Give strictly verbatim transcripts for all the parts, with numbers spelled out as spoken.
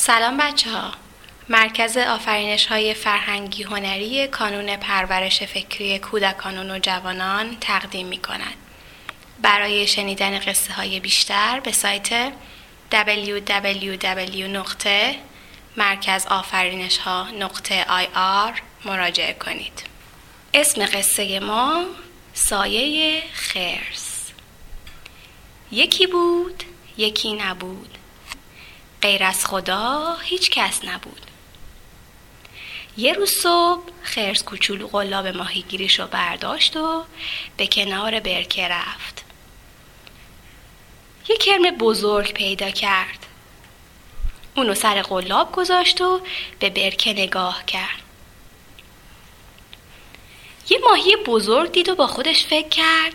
سلام بچه ها. مرکز آفرینش های فرهنگی هنری کانون پرورش فکری کودکان و نوجوانان تقدیم می کند. برای شنیدن قصه های بیشتر به سایت دبلیو دبلیو دبلیو نقطه مرکز آفرینش ها نقطه آی آر مراجعه کنید. اسم قصه ما سایه خرس. یکی بود، یکی نبود. غیر از خدا هیچ کس نبود. یه روز صبح خرس کوچولو قلاب ماهیگیریشو برداشت و به کنار برکه رفت. یه کرم بزرگ پیدا کرد. اونو سر قلاب گذاشت و به برکه نگاه کرد. یه ماهی بزرگ دید و با خودش فکر کرد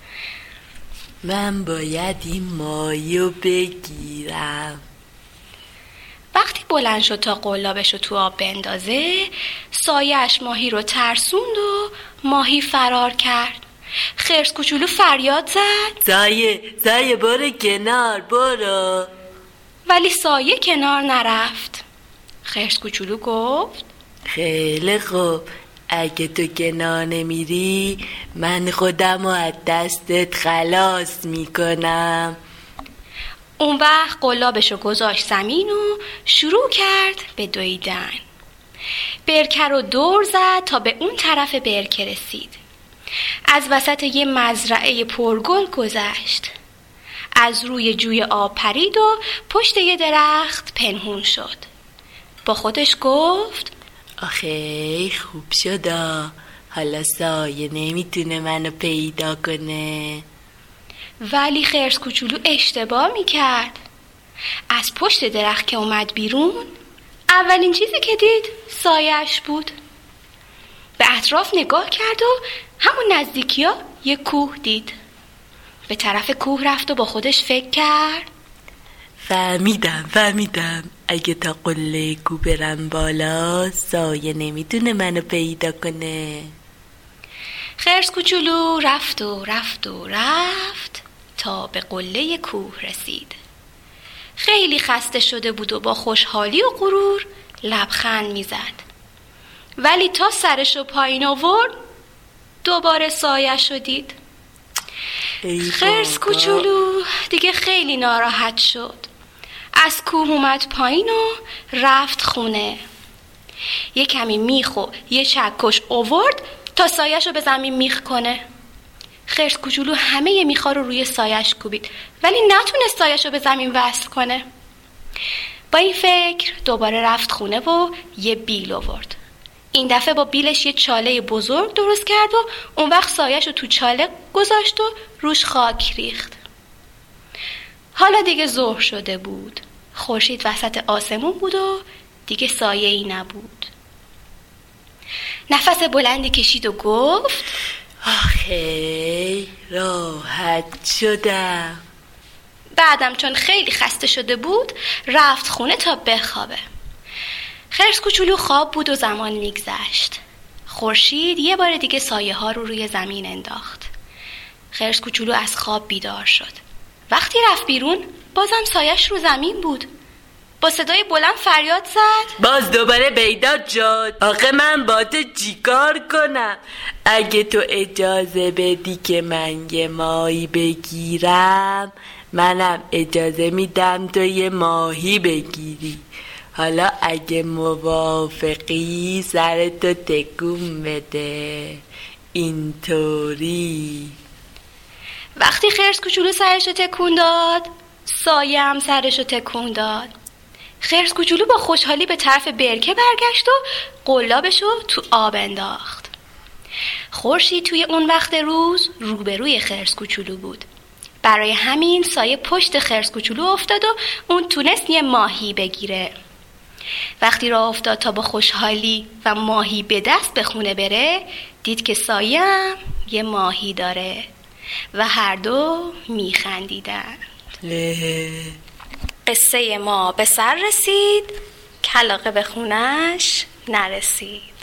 من باید این ماهی رو بگیرم. وقتی بلند شد تا قلابش رو تو آب بندازه، سایه‌اش ماهی رو ترسوند و ماهی فرار کرد. خرس کوچولو فریاد زد سایه سایه برو کنار برو. ولی سایه کنار نرفت. خرس کوچولو گفت خیلی خوب، اگه تو کنار نمیری من خودم رو از دستت خلاص میکنم. اون وقت قلابشو گذاشت زمین و شروع کرد به دویدن. برکه رو دور زد تا به اون طرف برکه رسید. از وسط یه مزرعه پرگل گذشت. از روی جوی آب پرید و پشت یه درخت پنهون شد. با خودش گفت آخه خوب شده، حالا سایه نمیتونه منو پیدا کنه. ولی خرس کوچولو اشتباه میکرد. از پشت درخت که اومد بیرون، اولین چیزی که دید سایه‌اش بود. به اطراف نگاه کرد و همون نزدیکی ها یه کوه دید. به طرف کوه رفت و با خودش فکر کرد فهمیدم فهمیدم اگه تا قله کوه برم بالا سایه نمیتونه منو پیدا کنه. خرس کوچولو رفت و رفت و رفت تا به قله کوه رسید. خیلی خسته شده بود و با خوشحالی و غرور لبخند میزد. ولی تا سرشو پایین آورد دوباره سایه‌شو دید. خرس کوچولو دیگه خیلی ناراحت شد. از کوه اومد پایین و رفت خونه. یه کمی میخ و یه چکش آورد تا سایه‌شو به زمین میخ کنه. خرس کوچولو همه میخا رو روی سایه‌اش کوبید ولی نتونست سایه‌شو به زمین وصل کنه. با این فکر دوباره رفت خونه و یه بیل آورد. این دفعه با بیلش یه چاله بزرگ درست کرد و اون وقت سایه‌شو تو چاله گذاشت و روش خاک ریخت. حالا دیگه ظهر شده بود. خورشید وسط آسمون بود و دیگه سایه‌ای نبود. نفس بلندی کشید و گفت آخه راحت شدم. بعدم چون خیلی خسته شده بود رفت خونه تا بخوابه. خرس کوچولو خواب بود و زمان میگذشت. خورشید یه بار دیگه سایه ها رو روی زمین انداخت. خرس کوچولو از خواب بیدار شد. وقتی رفت بیرون بازم سایه‌اش رو زمین بود. با صدای بلند فریاد زد باز دوباره بیدار شد. آخه من با تو چیکار کنم؟ اگه تو اجازه بدی که من یه ماهی بگیرم منم اجازه میدم تو یه ماهی بگیری. حالا اگه موافقی سرتو تکون بده اینطوری. وقتی خرس کوچولو سرشو تکون داد سایه هم سرشو تکون داد. خرس کوچولو با خوشحالی به طرف برکه برگشت و قلابشو تو آب انداخت. خورشید توی اون وقت روز روبروی خرس کوچولو بود. برای همین سایه پشت خرس کوچولو افتاد و اون تونست یه ماهی بگیره. وقتی راه افتاد تا با خوشحالی و ماهی به دست به خونه بره دید که سایه هم یه ماهی داره و هر دو میخندیدن. قصه ما به سر رسید، کلاغه به خونش نرسید.